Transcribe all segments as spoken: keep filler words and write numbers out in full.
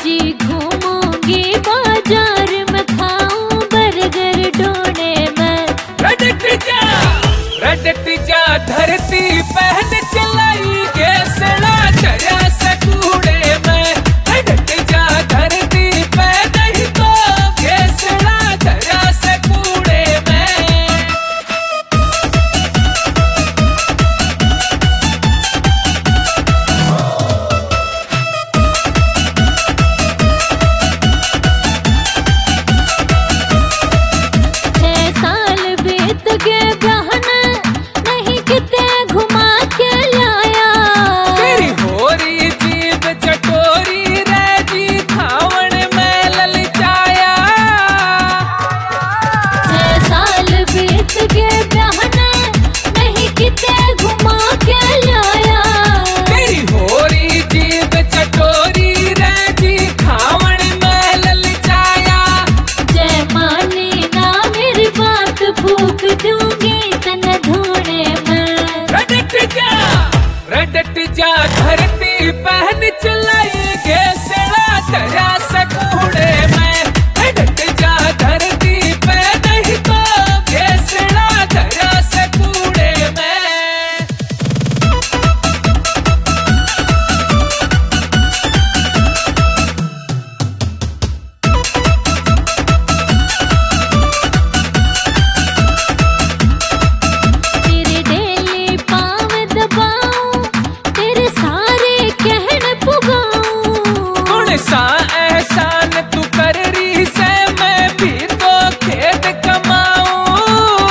जी घूमूंगी बाजार में, खाऊं बर्गर ढूंढे मैं। रटट जा रटट जा धरती पहन चलाई गेसड़ा चरा सकूड़े में। रटट जा धरती पे नहीं तो गेसड़ा चरा सकूड़े में। छह साल बीत गए बहना, नहीं किते घुमा के लाया। तेरी होरी जीभ चटोरी रैजी खावण में ललचाया। छह साल बीत गए बहना, नहीं किते घुमा के लाया। तेरी होरी जीभ चटोरी रैजी खावण में ललचाया। जय मानी ना मेरी बात, फूक दूंगी तन धोने में। रटट जा रटट जा धरती पहन चलाई गेसड़ा तेरा सकूड़े में। रटट जा धरती पे नहीं तो गेसड़ा तेरा सकूड़े में। तेरे डेली पाँव दबाऊं, तेरे सारे कहन पुगाऊं। कौन सा एहसान तू कर रही से, मैं भी तो खेत कमाऊं।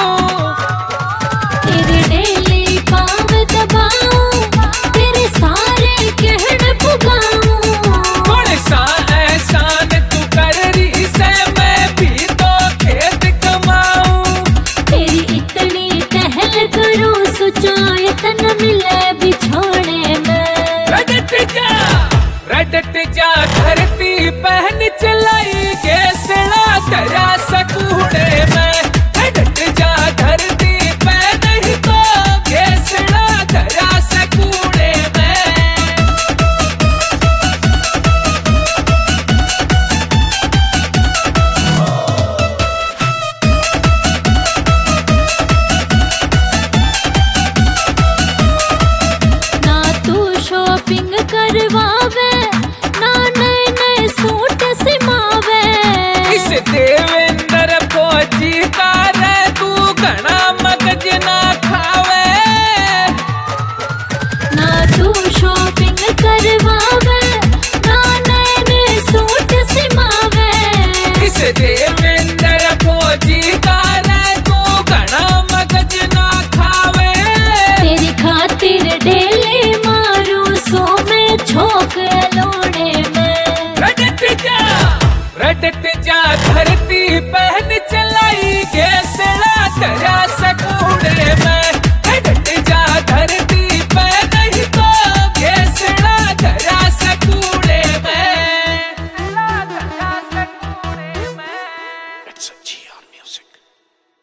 तेरे डेली पाँव दबाऊं, तेरे सारे कहन पुगाऊं। कौन सा एहसान तू कर रही से, मैं भी तो खेत कमाऊं। तेरी इतनी टहल करूं, सोचाए तन मिले बिछोने में। रटट जा रटट जा धरती पहन चलाई गेसड़ा तेरा सकूड़े में। रटट जा धरती पे नहीं तो गेसड़ा तेरा सकूड़े में। ना तू शॉपिंग करवावे, ना नए नए सूट सिमावे। इस देवेंद्र फौजी का रे तू घना मगज ना खावे। ना तू शॉपिंग करवावे, ना नए नए सूट सिमावे। इस देवेंद्र फौजी का रे तू घना मगज ना खावे। तेरी खातिर ढेल